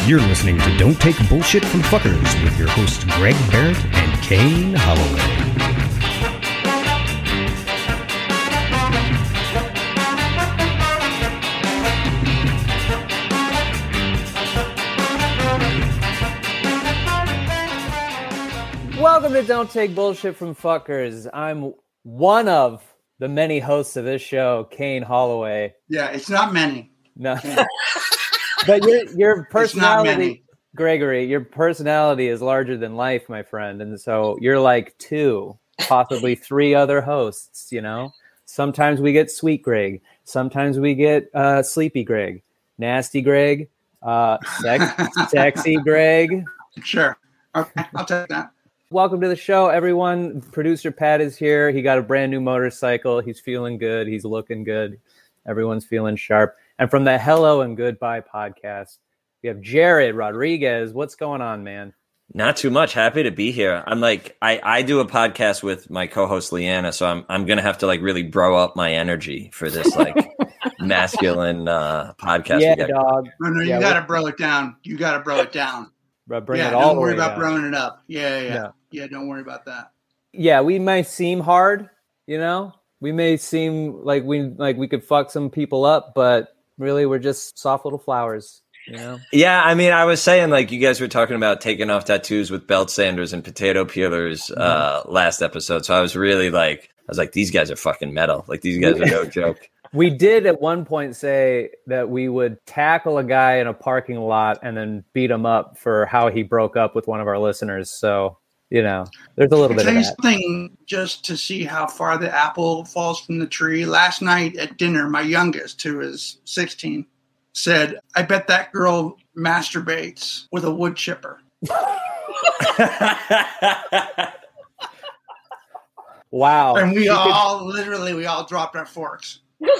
You're listening to Don't Take Bullshit from Fuckers with your hosts Greg Barrett and Kane Holloway. Welcome to Don't Take Bullshit from Fuckers. I'm one of the many hosts of this show, Kane Holloway. Yeah, it's not many. No. But your personality, Gregory, your personality is larger than life, my friend. And so you're like two, possibly three other hosts, you know? Sometimes we get Sweet Greg. Sometimes we get Sleepy Greg. Nasty Greg. Sexy Greg. Sure. Okay, I'll take that. Welcome to the show, everyone. Producer Pat is here. He got a brand new motorcycle. He's feeling good. He's looking good. Everyone's feeling sharp. And from the Hello and Goodbye podcast, we have Jared Rodriguez. What's going on, man? Not too much. Happy to be here. I'm like, I do a podcast with my co-host Leanna, so I'm gonna have to like really bro up my energy for this like masculine podcast. Yeah, dog. No, you gotta bro it down. You gotta bro it down. Bring yeah, it all don't worry about down. broing it up. Yeah, don't worry about that. Yeah, we may seem hard, you know. We may seem like we could fuck some people up, but really, we're just soft little flowers, you know? Yeah, I mean, I was saying, like, you guys were talking about taking off tattoos with belt sanders and potato peelers last episode. So I was really like, these guys are fucking metal. Like, these guys are no joke. We did at one point say that we would tackle a guy in a parking lot and then beat him up for how he broke up with one of our listeners. So, you know, there's a little bit of that. Something just to see how far the apple falls from the tree. Last night at dinner, my youngest, who is 16, said, I bet that girl masturbates with a wood chipper. Wow. And we all dropped our forks.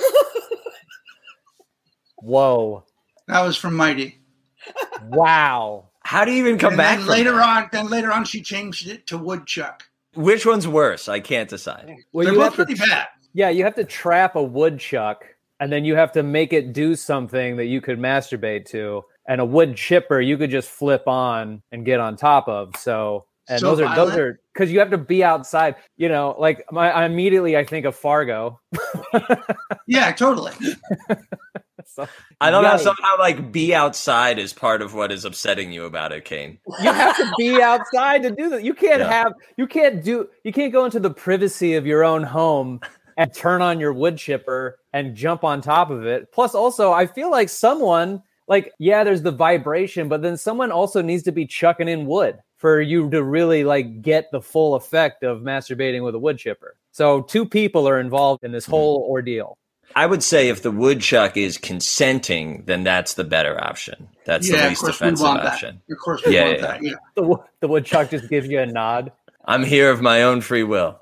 Whoa. That was from Mighty. Wow. How do you even come back? Later on, she changed it to woodchuck. Which one's worse? I can't decide. Well, They're both pretty bad. Yeah, you have to trap a woodchuck, and then you have to make it do something that you could masturbate to. And a wood chipper, you could just flip on and get on top of. So those are because you have to be outside. You know, like I immediately think of Fargo. Yeah, totally. So, I don't know. Somehow, like, be outside is part of what is upsetting you about it, Kane. You have to be outside to do that. You can't you can't go into the privacy of your own home and turn on your wood chipper and jump on top of it. Plus, also, I feel like someone, like, yeah, there's the vibration, but then someone also needs to be chucking in wood for you to really like get the full effect of masturbating with a wood chipper. So 2 people are involved in this whole ordeal. I would say if the woodchuck is consenting, then that's the better option. That's the least offensive option. Of course we want that. Yeah. The woodchuck just gives you a nod. I'm here of my own free will.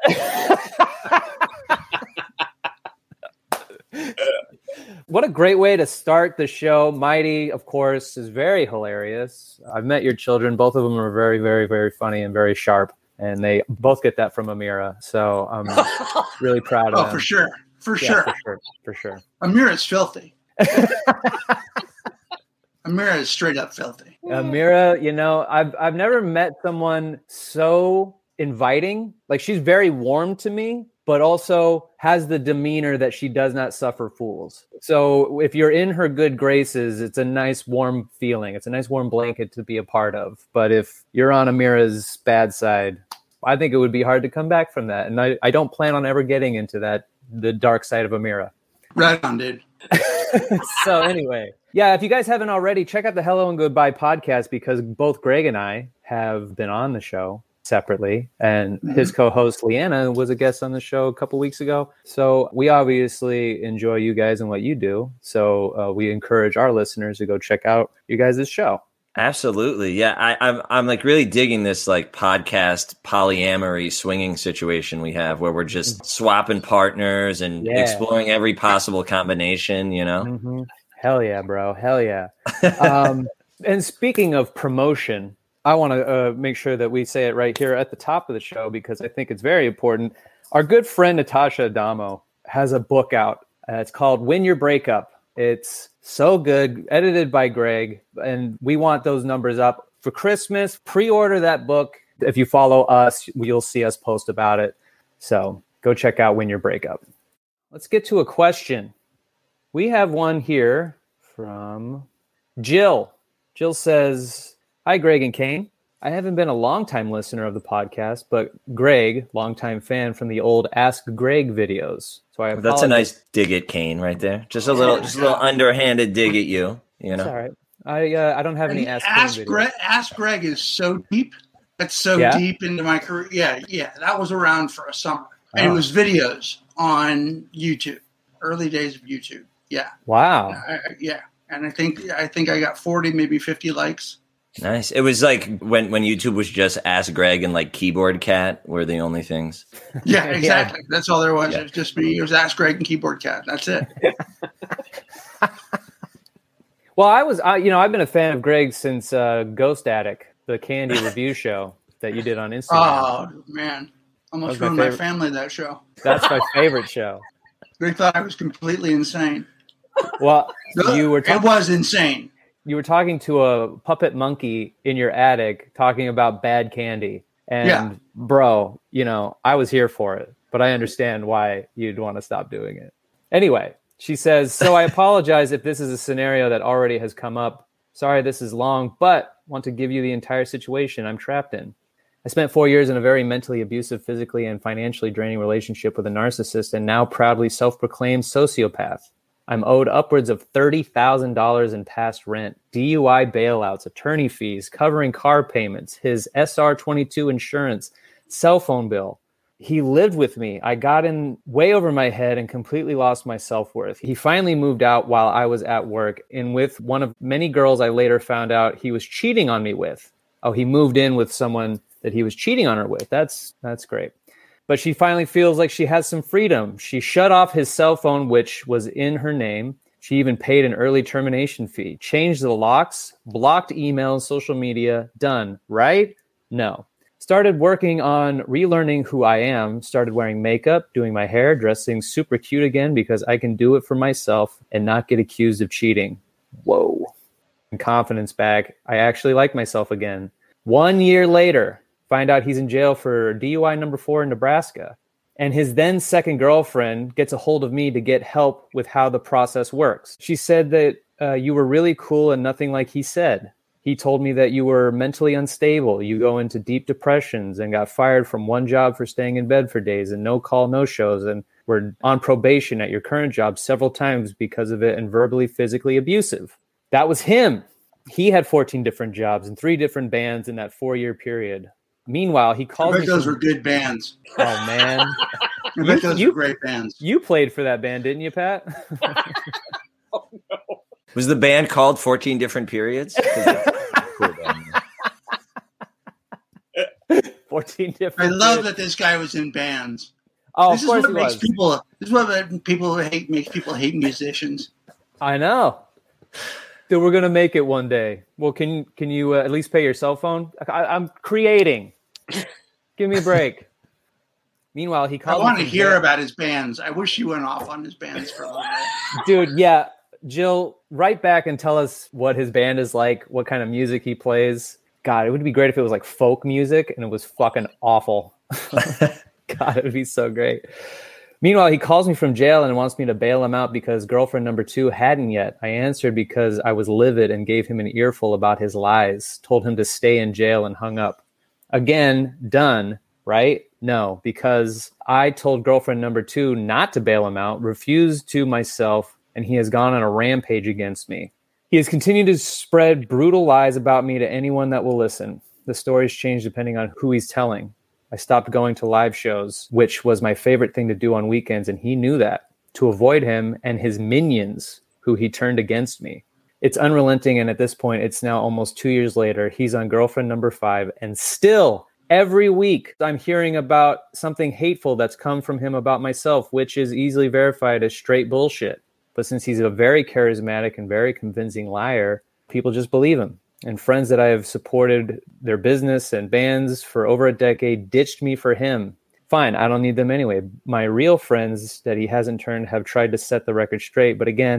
What a great way to start the show. Mighty, of course, is very hilarious. I've met your children. Both of them are very, very, very funny and very sharp. And they both get that from Amira. So I'm really proud of them. Oh, for sure. For sure. Amira's filthy. Amira is straight up filthy. Amira, you know, I've never met someone so inviting. Like, she's very warm to me, but also has the demeanor that she does not suffer fools. So if you're in her good graces, it's a nice warm feeling. It's a nice warm blanket to be a part of. But if you're on Amira's bad side, I think it would be hard to come back from that. And I don't plan on ever getting into the dark side of Amira. Right on, dude. So anyway, yeah, if you guys haven't already, check out the Hello and Goodbye podcast, because both Greg and I have been on the show separately, and his co-host Leanna was a guest on the show a couple weeks ago. So we obviously enjoy you guys and what you do. So we encourage our listeners to go check out you guys' show. Absolutely. Yeah. I'm like really digging this like podcast polyamory swinging situation we have, where we're just swapping partners and exploring every possible combination, you know? Mm-hmm. Hell yeah, bro. Hell yeah. And speaking of promotion, I want to make sure that we say it right here at the top of the show, because I think it's very important. Our good friend Natasha Adamo has a book out. It's called Win Your Breakup: It's so good, edited by Greg, and we want those numbers up for Christmas. Pre-order that book. If you follow us, you'll see us post about it. So go check out Win Your Breakup. Let's get to a question. We have one here from Jill. Jill says, "Hi, Greg and Kane. I haven't been a longtime listener of the podcast, but Greg, longtime fan from the old Ask Greg videos. So I apologize." That's a nice dig at Kane right there. Just a little underhanded dig at you. You know, it's all right. I don't have any Ask Greg videos. Ask Greg is so deep. That's so deep into my career. Yeah. That was around for a summer, and it was videos on YouTube. Early days of YouTube. Yeah. Wow. And I think I got 40, maybe 50 likes. Nice. It was like when YouTube was just Ask Greg and like Keyboard Cat were the only things. Yeah, exactly. That's all there was. Yeah. It was just me. It was Ask Greg and Keyboard Cat. That's it. Well, I've been a fan of Greg since Ghost Attic, the candy review show that you did on Instagram. Oh man, almost ruined my family that show. That's my favorite show. Greg thought I was completely insane. Well, it was insane. You were talking to a puppet monkey in your attic talking about bad candy. And bro, I was here for it, but I understand why you'd want to stop doing it. Anyway, she says, "So I apologize if this is a scenario that already has come up. Sorry this is long, but want to give you the entire situation I'm trapped in. I spent 4 years in a very mentally abusive, physically and financially draining relationship with a narcissist and now proudly self-proclaimed sociopath. I'm owed upwards of $30,000 in past rent, DUI bailouts, attorney fees, covering car payments, his SR22 insurance, cell phone bill. He lived with me. I got in way over my head and completely lost my self-worth. He finally moved out while I was at work and with one of many girls I later found out he was cheating on me with. Oh, he moved in with someone that he was cheating on her with. That's great. But she finally feels like she has some freedom. She shut off his cell phone, which was in her name. She even paid an early termination fee, changed the locks, blocked emails, social media, done, right? No. Started working on relearning who I am, started wearing makeup, doing my hair, dressing super cute again because I can do it for myself and not get accused of cheating. Whoa. And confidence back. I actually like myself again. 1 year later, find out he's in jail for DUI number 4 in Nebraska. And his then second girlfriend gets a hold of me to get help with how the process works. She said that you were really cool and nothing like he said. He told me that you were mentally unstable. You go into deep depressions and got fired from one job for staying in bed for days and no call, no shows, and were on probation at your current job several times because of it and verbally, physically abusive. That was him. He had 14 different jobs and 3 different bands in that 4-year period. Meanwhile, he called me. Those were good bands. Oh, man. I bet those were great bands. You played for that band, didn't you, Pat? Oh, no. Was the band called 14 Different Periods? Cool band. 14 different. I love that this guy was in bands. Oh, of course he was. This is what people makes people hate musicians. I know. Dude, we're gonna make it one day. Well, can you at least pay your cell phone? I'm creating. Give me a break. Meanwhile, he called. I want to hear about his bands. I wish you went off on his bands for a little bit. Dude, yeah. Jill, write back and tell us what his band is like, what kind of music he plays. God, it would be great if it was like folk music and it was fucking awful. God, it would be so great. Meanwhile, he calls me from jail and wants me to bail him out because girlfriend number 2 hadn't yet. I answered because I was livid and gave him an earful about his lies, told him to stay in jail and hung up. Again, done, right? No, because I told girlfriend number 2 not to bail him out, refused to myself, and he has gone on a rampage against me. He has continued to spread brutal lies about me to anyone that will listen. The stories change depending on who he's telling. I stopped going to live shows, which was my favorite thing to do on weekends, and he knew that, to avoid him and his minions, who he turned against me. It's unrelenting, and at this point, it's now almost 2 years later. He's on girlfriend number 5, and still, every week, I'm hearing about something hateful that's come from him about myself, which is easily verified as straight bullshit. But since he's a very charismatic and very convincing liar, people just believe him. And friends that I have supported their business and bands for over a decade ditched me for him. Fine, I don't need them anyway. My real friends that he hasn't turned have tried to set the record straight. But again,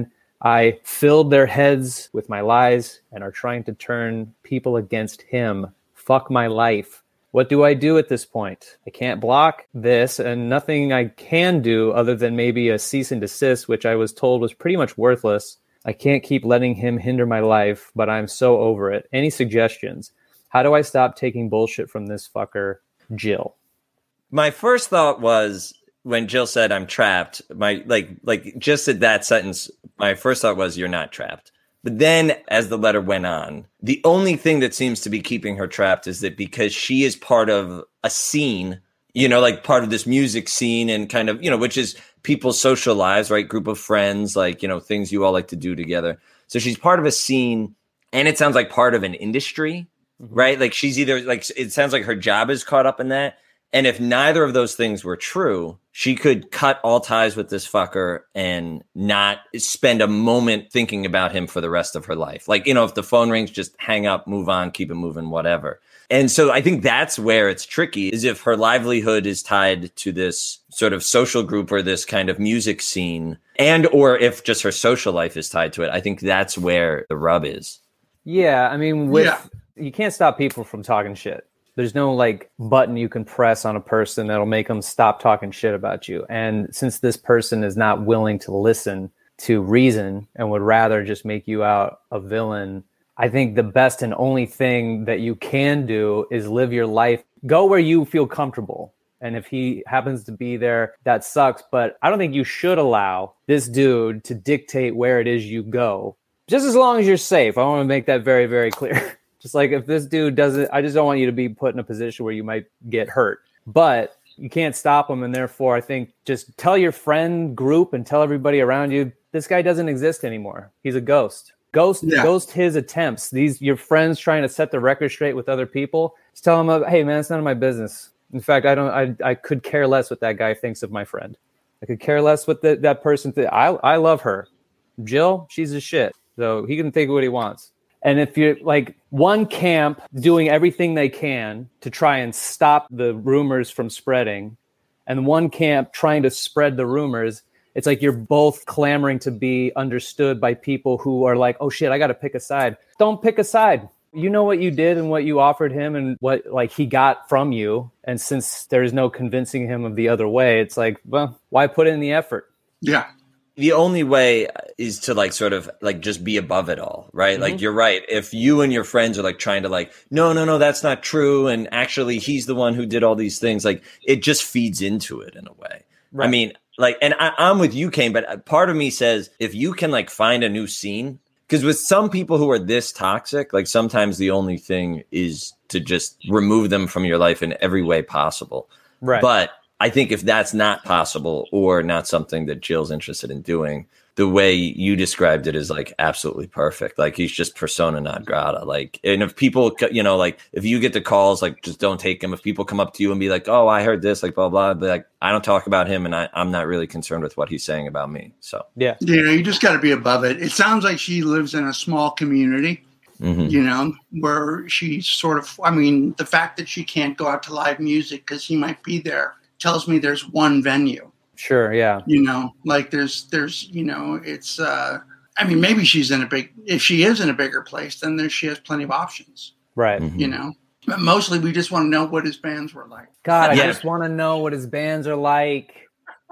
I filled their heads with my lies and are trying to turn people against him. Fuck my life. What do I do at this point? I can't block this, and nothing I can do other than maybe a cease and desist, which I was told was pretty much worthless. I can't keep letting him hinder my life, but I'm so over it. Any suggestions? How do I stop taking bullshit from this fucker, Jill? My first thought was when Jill said I'm trapped, my like just at that sentence, my first thought was you're not trapped. But then as the letter went on, the only thing that seems to be keeping her trapped is that because she is part of a scene, you know, like part of this music scene and kind of, you know, which is people's social lives, right? Group of friends, like, you know, things you all like to do together. So she's part of a scene, and it sounds like part of an industry, right? Like she's either like, it sounds like her job is caught up in that. And if neither of those things were true, she could cut all ties with this fucker and not spend a moment thinking about him for the rest of her life. Like, you know, if the phone rings, just hang up, move on, keep it moving, whatever. And so I think that's where it's tricky, is if her livelihood is tied to this sort of social group or this kind of music scene, and or if just her social life is tied to it. I think that's where the rub is. Yeah, I mean, you can't stop people from talking shit. There's no like button you can press on a person that'll make them stop talking shit about you. And since this person is not willing to listen to reason and would rather just make you out a villain, I think the best and only thing that you can do is live your life. Go where you feel comfortable. And if he happens to be there, that sucks. But I don't think you should allow this dude to dictate where it is you go. Just as long as you're safe. I want to make that very, very clear. Just like if this dude doesn't, I just don't want you to be put in a position where you might get hurt. But you can't stop him. And therefore, I think just tell your friend group and tell everybody around you, this guy doesn't exist anymore. He's a ghost. Ghost his attempts. These your friends trying to set the record straight with other people. Just tell him, hey man, it's none of my business. In fact, I could care less what that guy thinks of my friend. I could care less what that person thinks. I love her. Jill, she's a shit. So he can think what he wants. And if you're like one camp doing everything they can to try and stop the rumors from spreading, and one camp trying to spread the rumors, it's like you're both clamoring to be understood by people who are like, oh shit, I got to pick a side. Don't pick a side. You know what you did and what you offered him and what like he got from you. And since there's no convincing him of the other way, it's like, well, why put in the effort? Yeah. The only way is to like sort of like just be above it all, right? Mm-hmm. Like you're right. If you and your friends are like trying to like, no, that's not true. And actually he's the one who did all these things. Like it just feeds into it in a way. Right. I mean, like, and I'm with you, Kane, but part of me says if you can like find a new scene, because with some people who are this toxic, like sometimes the only thing is to just remove them from your life in every way possible. Right. But I think if that's not possible or not something that Jill's interested in doing, the way you described it is like absolutely perfect. Like he's just persona non grata. Like, and if people, you know, like if you get the calls, like just don't take them. If people come up to you and be like, oh, I heard this, like blah, blah, but like, I don't talk about him and I'm not really concerned with what he's saying about me. So, yeah, you just got to be above it. It sounds like she lives in a small community, you know, where she's sort of, I mean, the fact that she can't go out to live music because he might be there tells me there's one venue. Sure, yeah. You know, like there's, you know, it's, I mean, maybe she's in if she is in a bigger place, then she has plenty of options. Right. Mm-hmm. You know, but mostly we just want to know what his bands were like. God, I just want to know what his bands are like.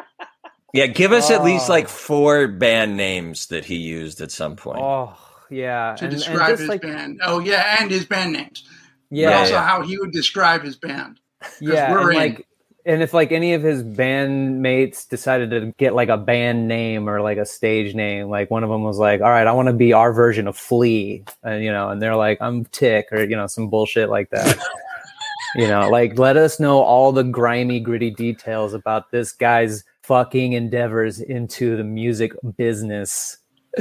Yeah, give us at least like 4 band names that he used at some point. Oh, yeah. To describe his band. Oh, yeah, and his band names. Yeah. But also how he would describe his band. Yeah, and if like any of his bandmates decided to get like a band name or like a stage name, like one of them was like, all right, I want to be our version of Flea. And, you know, and they're like, I'm Tick, or, you know, some bullshit like that. You know, like let us know all the grimy, gritty details about this guy's fucking endeavors into the music business.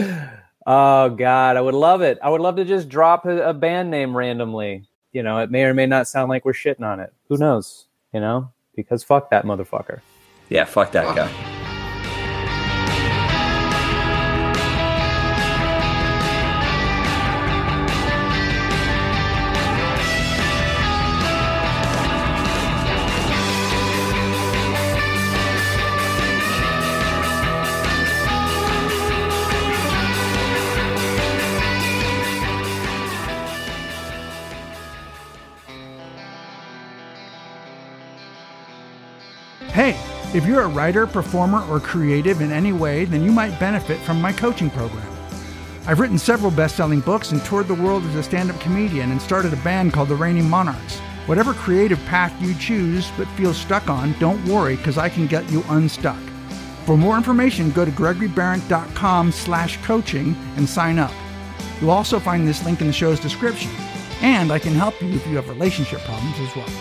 Oh God, I would love it. I would love to just drop a band name randomly. You know, it may or may not sound like we're shitting on it. Who knows? You know? Because fuck that motherfucker. Yeah, fuck that guy. If you're a writer, performer, or creative in any way, then you might benefit from my coaching program. I've written several best-selling books and toured the world as a stand-up comedian and started a band called the Reigning Monarchs. Whatever creative path you choose but feel stuck on, don't worry, because I can get you unstuck. For more information, go to GregoryBarrett.com/coaching and sign up. You'll also find this link in the show's description. And I can help you if you have relationship problems as well.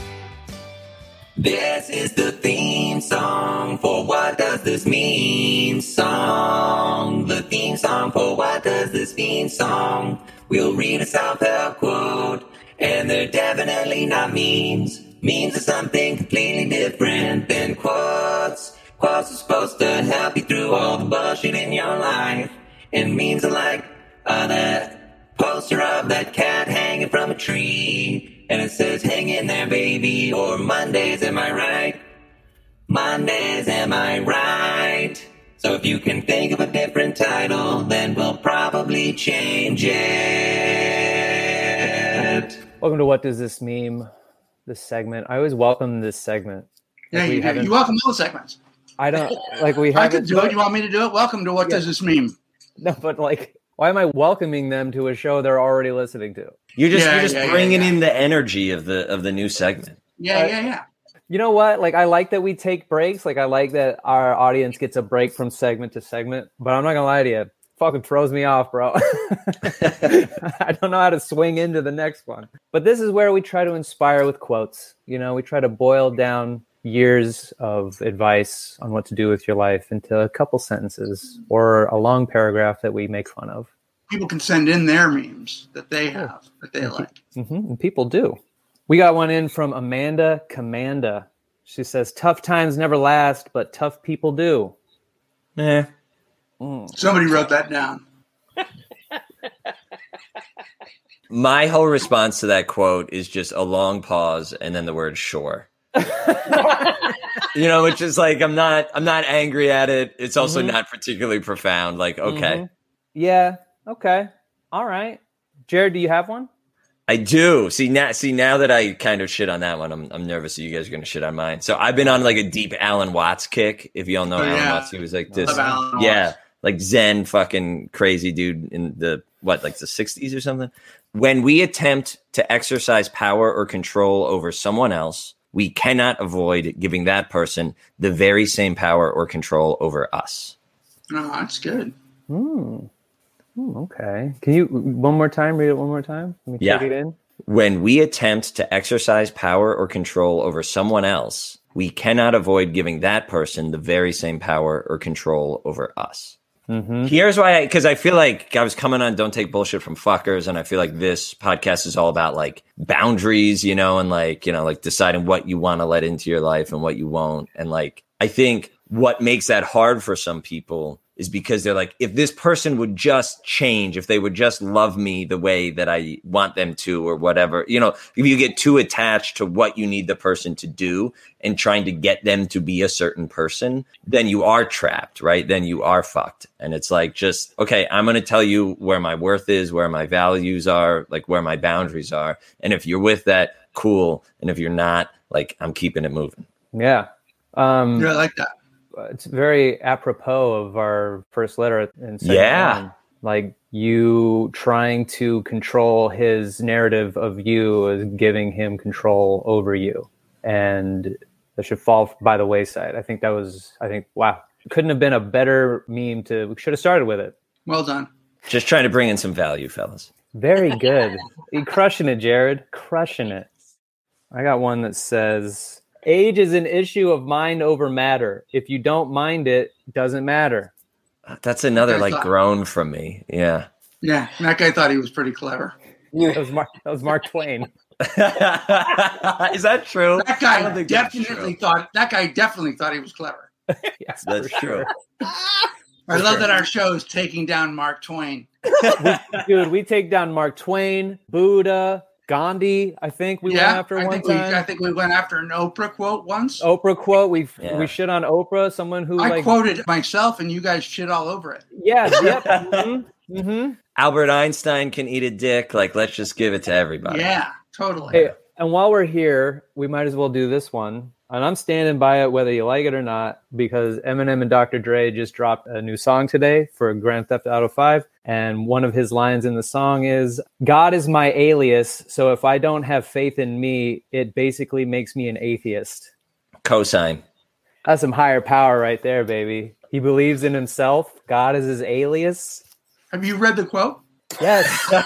This is the theme song for What Does This Mean song. The theme song for What Does This Mean song. We'll read a self-help quote, and they're definitely not memes. Memes are something completely different than quotes. Quotes are supposed to help you through all the bullshit in your life. And memes are like that poster of that cat hanging from a tree. And it says, hang in there, baby, or Mondays, am I right? Mondays, am I right? So if you can think of a different title, then we'll probably change it. Welcome to What Does This Meme? This segment. I always welcome this segment. Yeah, you do. You welcome all the segments. I don't, like, we haven't. I could do it. You want me to do it? Welcome to What Does This Meme? No, but like, why am I welcoming them to a show they're already listening to? You're just bringing in the energy of the new segment. Yeah. You know what? Like, I like that we take breaks. Like, I like that our audience gets a break from segment to segment. But I'm not gonna lie to you, it fucking throws me off, bro. I don't know how to swing into the next one. But this is where we try to inspire with quotes. You know, we try to boil down years of advice on what to do with your life into a couple sentences or a long paragraph that we make fun of. People can send in their memes that they have, that they like. Mm-hmm. And people do. We got one in from Amanda Commanda. She says, tough times never last, but tough people do. Somebody wrote that down. My whole response to that quote is just a long pause and then the word sure. You know, which is like, I'm not angry at it. It's also not particularly profound. Like, okay. Yeah. Okay. All right. Jared, do you have one? I do. See now that I kind of shit on that one, I'm nervous that you guys are going to shit on mine. So I've been on like a deep Alan Watts kick. If you all know Alan Watts, he was like this. Like Zen fucking crazy dude in the the 60s or something. When we attempt to exercise power or control over someone else, we cannot avoid giving that person the very same power or control over us. No, that's good. Okay. Can you one more time? Read it one more time. Let me take it in. When we attempt to exercise power or control over someone else, we cannot avoid giving that person the very same power or control over us. Here's why, because I feel like I was coming on Don't Take Bullshit from Fuckers, and I feel like this podcast is all about like boundaries, you know, and like, you know, like deciding what you want to let into your life and what you won't. And like, I think what makes that hard for some people is because they're like, if this person would just change, if they would just love me the way that I want them to or whatever, you know, if you get too attached to what you need the person to do and trying to get them to be a certain person, then you are trapped, right? Then you are fucked. And it's like, just, okay, I'm going to tell you where my worth is, where my values are, like where my boundaries are. And if you're with that, cool. And if you're not, like, I'm keeping it moving. Yeah. I like that. It's very apropos of our first letter in segment one. Like, you trying to control his narrative of you is giving him control over you, and that should fall by the wayside. I think wow, couldn't have been a better meme. We should have started with it. Well done. Just trying to bring in some value, fellas. Very good. You're crushing it, Jared. Crushing it. I got one that says, age is an issue of mind over matter. If you don't mind it, doesn't matter. That's another groan from me. Yeah. Yeah. That guy thought he was pretty clever. That was Mark Twain. Is that true? That guy definitely thought he was clever. Yes, that's true. I love that our show is taking down Mark Twain. Dude, we take down Mark Twain, Buddha, Gandhi, I think we went after one time. I think we went after an Oprah quote once. Oprah quote. We shit on Oprah. Someone who I quoted myself, and you guys shit all over it. Yeah. Yep. Albert Einstein can eat a dick. Like, let's just give it to everybody. Yeah, totally. Hey, and while we're here, we might as well do this one. And I'm standing by it whether you like it or not, because Eminem and Dr. Dre just dropped a new song today for Grand Theft Auto 5. And one of his lines in the song is, God is my alias, so if I don't have faith in me, it basically makes me an atheist. Cosign. That's some higher power right there, baby. He believes in himself. God is his alias. Have you read the quote? Yes.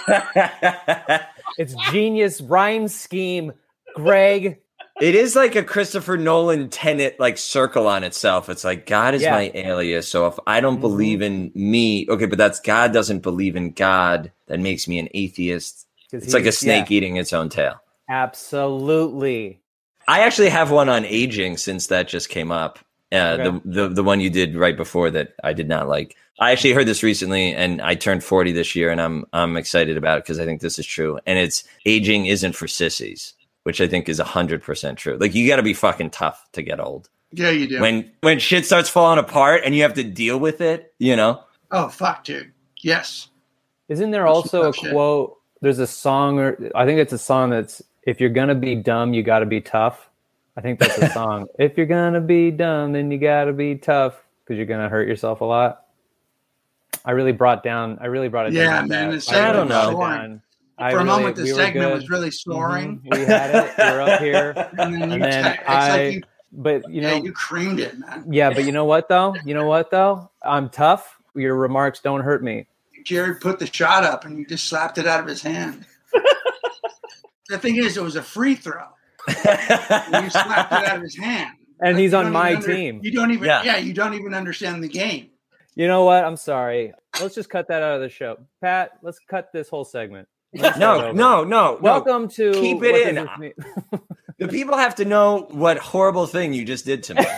It's genius rhyme scheme, Greg. It is like a Christopher Nolan Tenet like circle on itself. It's like God is my alias. So if I don't believe in me, okay, but that's God doesn't believe in God. That makes me an atheist. It's like a snake eating its own tail. Absolutely. I actually have one on aging since that just came up. Okay. The one you did right before that I did not like. I actually heard this recently, and I turned 40 this year, and I'm excited about it because I think this is true. And it's aging isn't for sissies, which I think is 100% true. Like, you got to be fucking tough to get old. Yeah, you do. When shit starts falling apart and you have to deal with it, you know? Oh, fuck, dude. Yes. Isn't there also a quote? There's a song, or I think it's a song that's, if you're going to be dumb, you got to be tough. I think that's a song. If you're going to be dumb, then you got to be tough because you're going to hurt yourself a lot. I really brought it down. Yeah, man. I don't know. For a moment, the segment was really soaring. Mm-hmm. We had it. We're up here. And then you creamed it, man. Yeah, but you know what, though? I'm tough. Your remarks don't hurt me. Jared put the shot up, and you just slapped it out of his hand. The thing is, it was a free throw. You slapped it out of his hand. And he's on my team. You don't even, you don't even understand the game. You know what? I'm sorry. Let's just cut that out of the show. Pat, let's cut this whole segment. No. Welcome to keep it in. The people have to know what horrible thing you just did to me.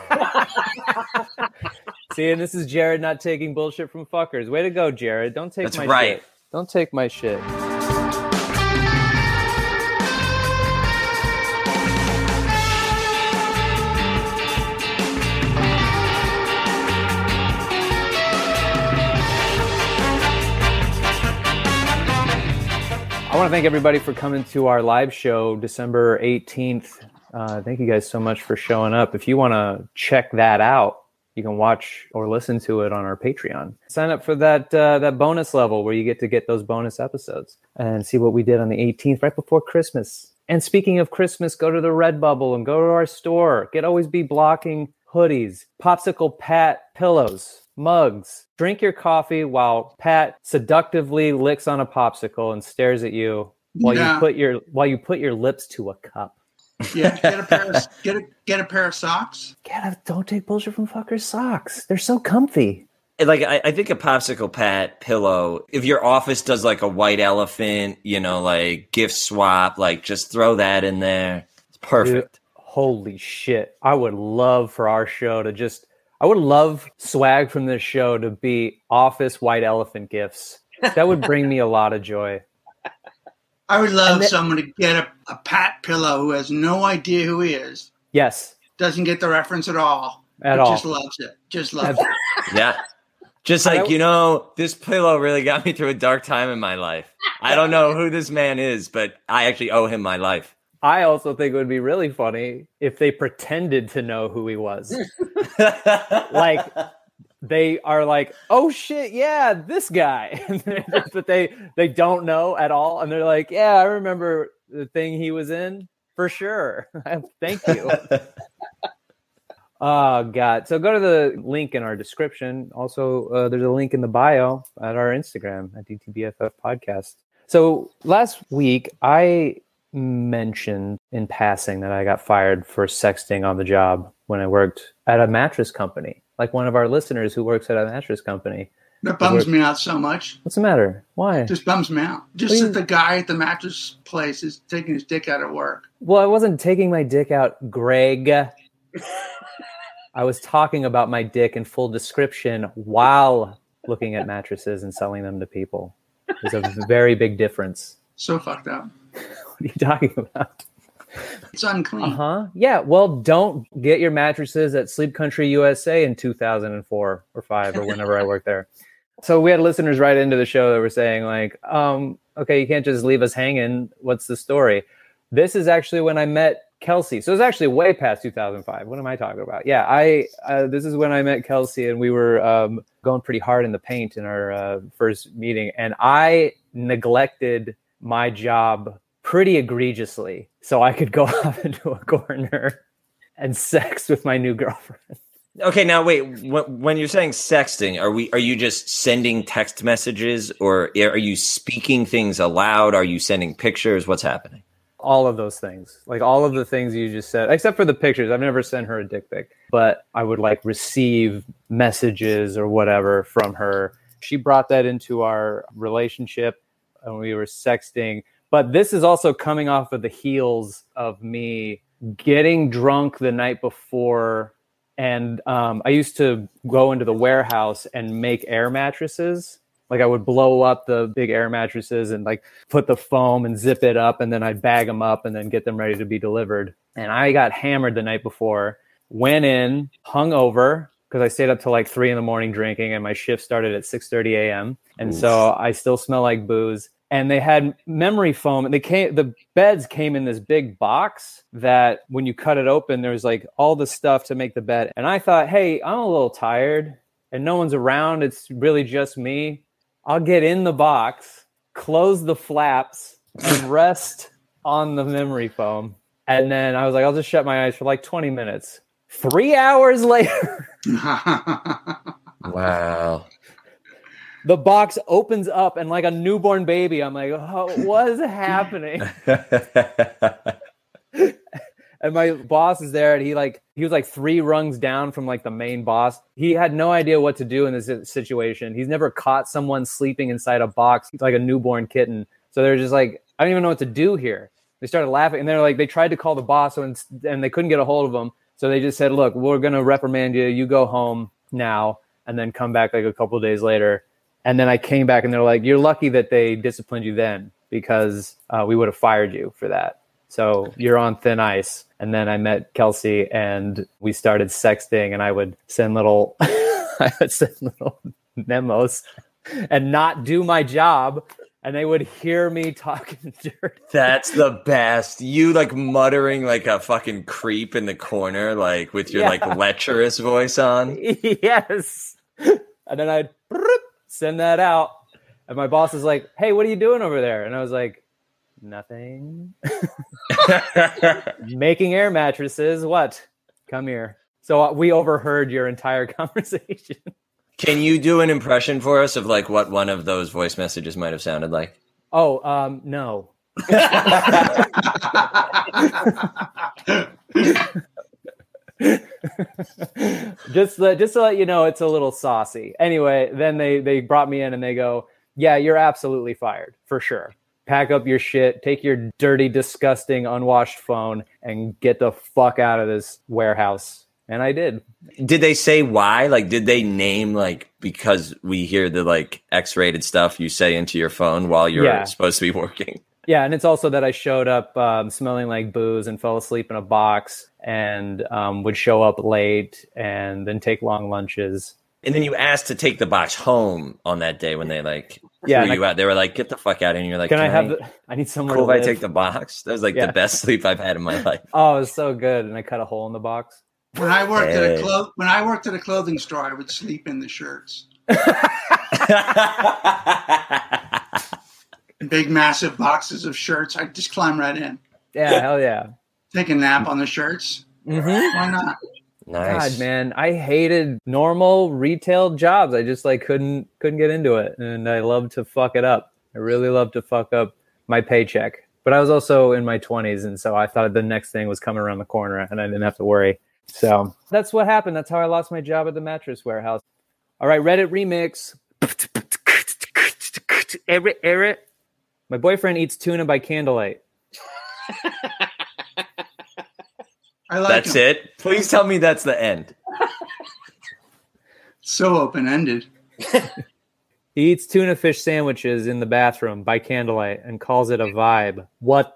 See, and this is Jared not taking bullshit from fuckers. Way to go, Jared. Don't take my shit. Don't take my shit. I want to thank everybody for coming to our live show December 18th. Thank you guys so much for showing up. If you want to check that out, you can watch or listen to it on our Patreon. Sign up for that bonus level where you get those bonus episodes and see what we did on the 18th, right before Christmas. And speaking of Christmas, go to the Redbubble and go to our store. Get Always Be Blocking hoodies, Popsicle Pat pillows, mugs. Drink your coffee while Pat seductively licks on a popsicle and stares at you while you put your lips to a cup. Yeah, get a pair of socks. Don't take bullshit from fuckers' socks. They're so comfy. Like, I think a Popsicle Pat pillow, if your office does like a white elephant, like gift swap, like just throw that in there. It's perfect. Dude, holy shit. I would love for our show to I would love swag from this show to be office white elephant gifts. That would bring me a lot of joy. I would love someone to get a Pat pillow who has no idea who he is. Yes. Doesn't get the reference at all. Just loves it. Just loves it. Yeah. Just like, this pillow really got me through a dark time in my life. I don't know who this man is, but I actually owe him my life. I also think it would be really funny if they pretended to know who he was. Like, they are like, oh shit, yeah, this guy. But they don't know at all. And they're like, yeah, I remember the thing he was in for sure. Thank you. Oh, God. So go to the link in our description. Also, there's a link in the bio at our Instagram at DTBFF Podcast. So last week, I mentioned in passing that I got fired for sexting on the job when I worked at a mattress company. Like one of our listeners who works at a mattress company. That bums me out so much. What's the matter? Why? It just bums me out. Just that the guy at the mattress place is taking his dick out at work. Well, I wasn't taking my dick out, Greg. I was talking about my dick in full description while looking at mattresses and selling them to people. There's a very big difference. So fucked up. What are you talking about? It's unclean. Yeah. Well, don't get your mattresses at Sleep Country USA in 2004 or 5 or whenever I worked there. So we had listeners right into the show that were saying like, okay, you can't just leave us hanging. What's the story? This is actually when I met Kelsey. So it was actually way past 2005. What am I talking about? Yeah, this is when I met Kelsey, and we were going pretty hard in the paint in our first meeting, and I neglected my job pretty egregiously so I could go off into a corner and sex with my new girlfriend. Okay, now wait. When you're saying sexting, are you just sending text messages, or are you speaking things aloud? Are you sending pictures? What's happening? All of those things, like all of the things you just said, except for the pictures. I've never sent her a dick pic, but I would like receive messages or whatever from her. She brought that into our relationship, and we were sexting. But this is also coming off of the heels of me getting drunk the night before. And I used to go into the warehouse and make air mattresses. Like I would blow up the big air mattresses and like put the foam and zip it up, and then I'd bag them up and then get them ready to be delivered. And I got hammered the night before, went in, hungover, because I stayed up till like 3 a.m. drinking, and my shift started at 6:30 a.m. And so I still smell like booze. And they had memory foam, and the beds came in this big box that when you cut it open, there's like all the stuff to make the bed. And I thought, hey, I'm a little tired and no one's around. It's really just me. I'll get in the box, close the flaps, and rest on the memory foam. And then I was like, I'll just shut my eyes for like 20 minutes. 3 hours later. Wow. The box opens up, and like a newborn baby, I'm like, oh, what is happening? And my boss is there, and he was like 3 rungs down from like the main boss. He had no idea what to do in this situation. He's never caught someone sleeping inside a box like a newborn kitten. So they're just like, I don't even know what to do here. They started laughing, and they tried to call the boss, and they couldn't get a hold of him. So they just said, look, we're going to reprimand you. You go home now, and then come back like a couple of days later. And then I came back, and they're like, you're lucky that they disciplined you then, because we would have fired you for that. So you're on thin ice. And then I met Kelsey, and we started sexting, and I would send little memos and not do my job. And they would hear me talking dirt. That's the best. You like muttering like a fucking creep in the corner, like with your like lecherous voice on. Yes. And then I'd send that out. And my boss is like, hey, what are you doing over there? And I was like, nothing. Making air mattresses. What? Come here. So we overheard your entire conversation. Can you do an impression for us of like what one of those voice messages might have sounded like? Oh, no. just to let you know, it's a little saucy. Anyway, then they brought me in, and they go, yeah, you're absolutely fired for sure. Pack up your shit, take your dirty, disgusting, unwashed phone, and get the fuck out of this warehouse. And I did. Did they say why? Like, did they name, like, because we hear the, like, X-rated stuff you say into your phone while you're supposed to be working? Yeah, and it's also that I showed up smelling like booze and fell asleep in a box, and would show up late and then take long lunches. And then you asked to take the box home on that day when they, like, threw you out. They were like, get the fuck out. And you're like, I need somewhere cool to live. if I take the box? That was, like, the best sleep I've had in my life. Oh, it was so good. And I cut a hole in the box. When I worked at a clothing store, I would sleep in the shirts. Big, massive boxes of shirts. I'd just climb right in. Yeah, hell yeah. Take a nap on the shirts. Mm-hmm. Why not? Nice. God, man, I hated normal retail jobs. I just like couldn't get into it, and I love to fuck it up. I really love to fuck up my paycheck. But I was also in my 20s, and so I thought the next thing was coming around the corner, and I didn't have to worry. So that's what happened. That's how I lost my job at the mattress warehouse. All right, Reddit remix. Eric. My boyfriend eats tuna by candlelight. I like That's him. it? Please tell me that's the end. So open-ended. He eats tuna fish sandwiches in the bathroom by candlelight and calls it a vibe. What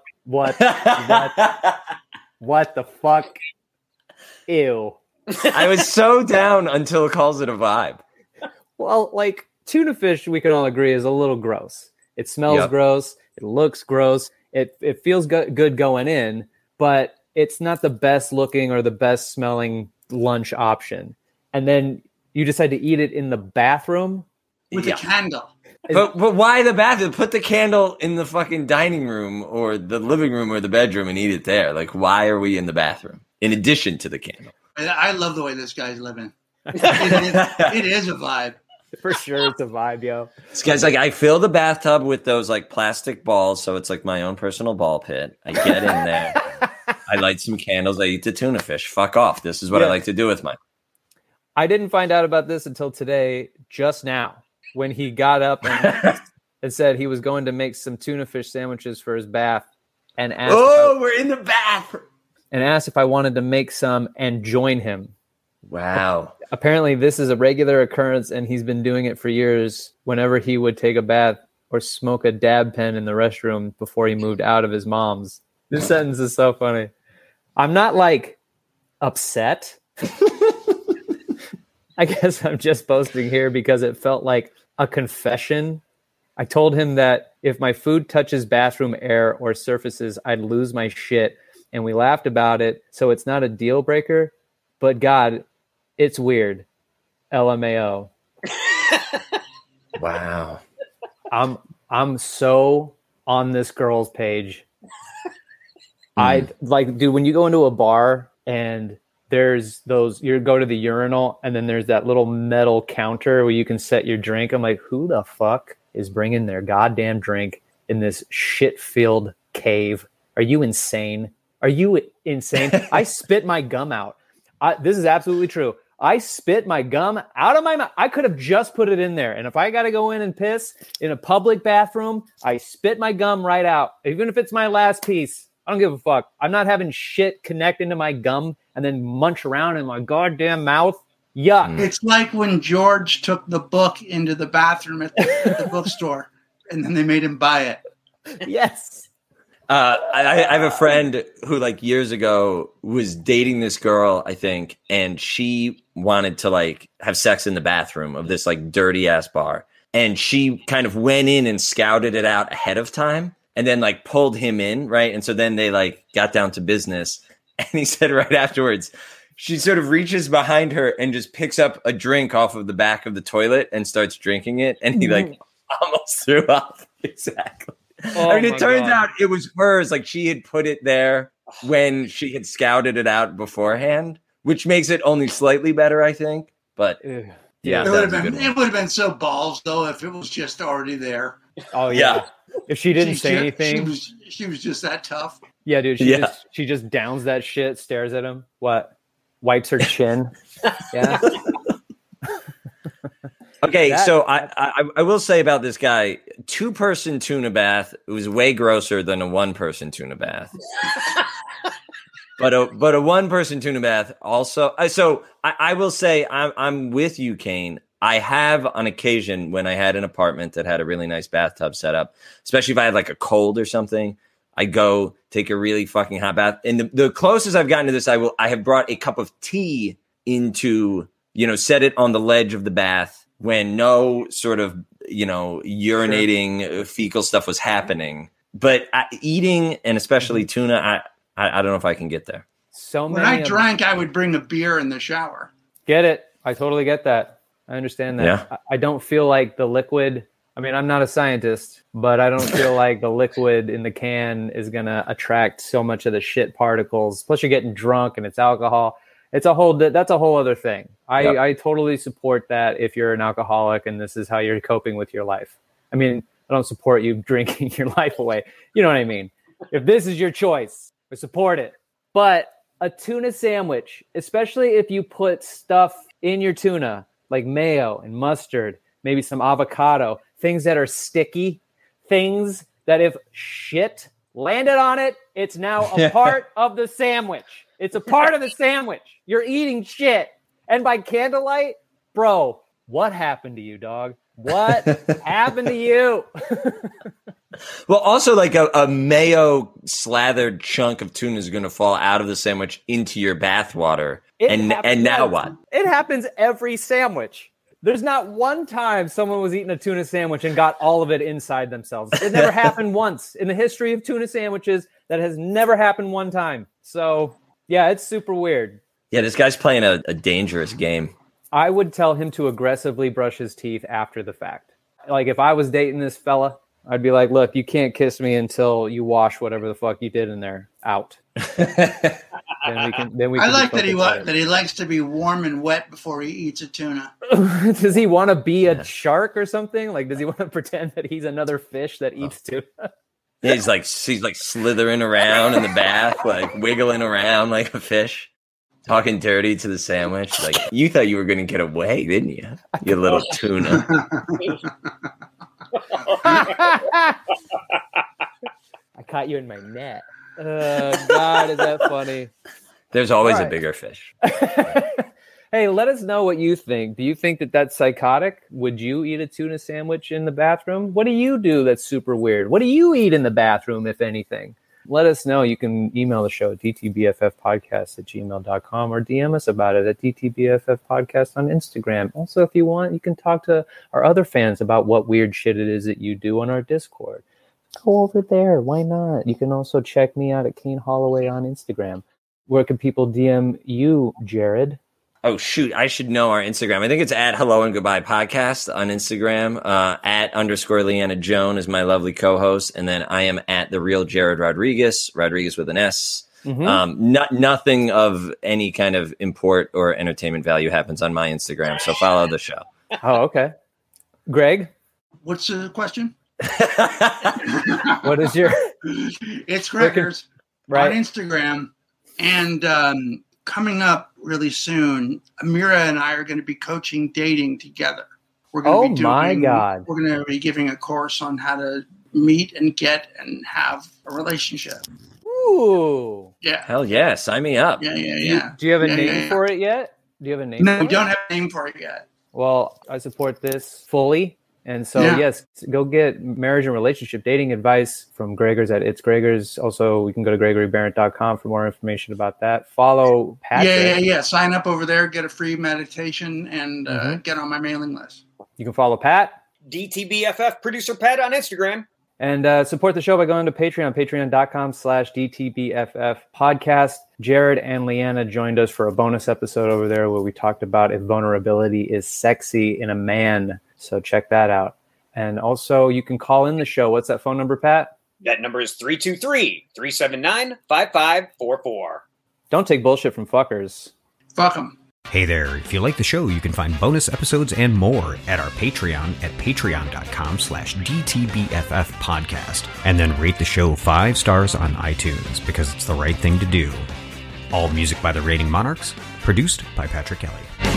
the fuck? Ew. I was so down until it calls it a vibe. Well, like tuna fish, we can all agree is a little gross. It smells gross. It looks gross. It feels good going in, but it's not the best looking or the best smelling lunch option. And then you decide to eat it in the bathroom with a candle. But why the bathroom? Put the candle in the fucking dining room or the living room or the bedroom and eat it there. Like, why are we in the bathroom in addition to the candle? I love the way this guy's living. It is a vibe. For sure, it's a vibe, yo. This guy's like, I fill the bathtub with those like plastic balls, so it's like my own personal ball pit. I get in there, I light some candles, I eat the tuna fish. Fuck off. This is what I like to do with mine. I didn't find out about this until today, just now, when he got up and said he was going to make some tuna fish sandwiches for his bath, and asked. We're in the bath. And asked if I wanted to make some and join him. Wow. Apparently, this is a regular occurrence, and he's been doing it for years. Whenever he would take a bath or smoke a dab pen in the restroom before he moved out of his mom's. This sentence is so funny. I'm not like upset. I guess I'm just posting here because it felt like a confession. I told him that if my food touches bathroom air or surfaces, I'd lose my shit. And we laughed about it. So it's not a deal breaker. But God, it's weird. LMAO. Wow. I'm so on this girl's page. I like, dude, when you go into a bar and there's those, you go to the urinal and then there's that little metal counter where you can set your drink. I'm like, who the fuck is bringing their goddamn drink in this shit-filled cave? Are you insane? Are you insane? I spit my gum out. This is absolutely true. I spit my gum out of my mouth. I could have just put it in there. And if I got to go in and piss in a public bathroom, I spit my gum right out. Even if it's my last piece, I don't give a fuck. I'm not having shit connect into my gum and then munch around in my goddamn mouth. Yuck. It's like when George took the book into the bathroom at the bookstore and then they made him buy it. Yes. I have a friend who like years ago was dating this girl, I think, and she wanted to like have sex in the bathroom of this like dirty ass bar. And she kind of went in and scouted it out ahead of time and then like pulled him in. Right. And so then they like got down to business. And he said right afterwards, she sort of reaches behind her and just picks up a drink off of the back of the toilet and starts drinking it. And he like almost threw up. Exactly. Oh, I mean, it turns out it was hers. Like she had put it there when she had scouted it out beforehand, which makes it only slightly better, I think. But yeah, it would have been so balls though if it was just already there. Oh yeah. If she didn't say anything, she was just that tough. Yeah, dude. She just downs that shit, stares at him. What? Wipes her chin. Yeah. Okay, so I will say about this guy, 2-person tuna bath was way grosser than a 1-person tuna bath. but a 1-person tuna bath also. So I will say I'm with you, Kane. I have on occasion when I had an apartment that had a really nice bathtub set up, especially if I had like a cold or something, I go take a really fucking hot bath. And the closest I've gotten to this, I have brought a cup of tea into, set it on the ledge of the bath when no sort of, urinating fecal stuff was happening. But eating, and especially tuna, I don't know if I can get there. When I drank, I would bring a beer in the shower. Get it. I totally get that. I understand that. Yeah. I don't feel like the liquid, I mean, I'm not a scientist, but I don't feel like the liquid in the can is going to attract so much of the shit particles. Plus you're getting drunk and it's alcohol. That's a whole other thing. I totally support that if you're an alcoholic and this is how you're coping with your life. I mean, I don't support you drinking your life away. You know what I mean? If this is your choice, I support it. But a tuna sandwich, especially if you put stuff in your tuna, like mayo and mustard, maybe some avocado, things that are sticky, things that if shit landed on it, it's now a part of the sandwich. It's a part of the sandwich. You're eating shit. And by candlelight, bro, what happened to you, dog? What happened to you? Well, also like a mayo slathered chunk of tuna is going to fall out of the sandwich into your bath water. And now what? It happens every sandwich. There's not one time someone was eating a tuna sandwich and got all of it inside themselves. It never happened once in the history of tuna sandwiches. That has never happened one time. So, yeah, it's super weird. Yeah, this guy's playing a dangerous game. I would tell him to aggressively brush his teeth after the fact. Like, if I was dating this fella, I'd be like, look, you can't kiss me until you wash whatever the fuck you did in there out. then we I can like that he likes to be warm and wet before he eats a tuna. Does he want to be a shark or something? Like, does he want to pretend that he's another fish that eats tuna? Yeah, he's like slithering around in the bath, like wiggling around like a fish, talking dirty to the sandwich. Like, you thought you were going to get away, didn't you? You little tuna. I caught you in my net. God, is that funny? There's always a bigger fish. Hey, let us know what you think. Do you think that that's psychotic? Would you eat a tuna sandwich in the bathroom? What do you do that's super weird? What do you eat in the bathroom, if anything? Let us know. You can email the show at dtbffpodcast@gmail.com or DM us about it at dtbffpodcast on Instagram. Also, if you want, you can talk to our other fans about what weird shit it is that you do on our Discord. Go over there. Why not? You can also check me out at Kane Holloway on Instagram. Where can people DM you, Jared? Oh, shoot. I should know our Instagram. I think it's at Hello and Goodbye Podcast on Instagram. At _ Leanna Joan is my lovely co-host. And then I am at The Real Jared Rodriguez with an S. Mm-hmm. Nothing of any kind of import or entertainment value happens on my Instagram. So follow the show. Oh, okay. Greg? What's the question? What is your... It's Gregors on Instagram. And coming up really soon, Amira and I are going to be coaching dating together. We're going to be We're going to be giving a course on how to meet and get and have a relationship. Ooh. Yeah. Hell yeah. Sign me up. Yeah. Do you have a name for it yet? Do you have a name? No, we don't have a name for it yet. Well, I support this fully. And so, yes, go get marriage and relationship dating advice from Gregors at It's Gregors. Also, you can go to GregoryBarrett.com for more information about that. Follow Patrick. Yeah. Sign up over there, get a free meditation, and get on my mailing list. You can follow Pat. DTBFF Producer Pat on Instagram. And support the show by going to Patreon, patreon.com/DTBFF podcast. Jared and Leanna joined us for a bonus episode over there where we talked about if vulnerability is sexy in a man. So check that out. And also, you can call in the show. What's that phone number, Pat? That number is 323-379-5544. Don't take bullshit from fuckers. Fuck them. Hey there, if you like the show, you can find bonus episodes and more at our Patreon at patreon.com/DTBFF podcast. And then rate the show 5 stars on iTunes because it's the right thing to do. All music by the Rating Monarchs, produced by Patrick Kelly.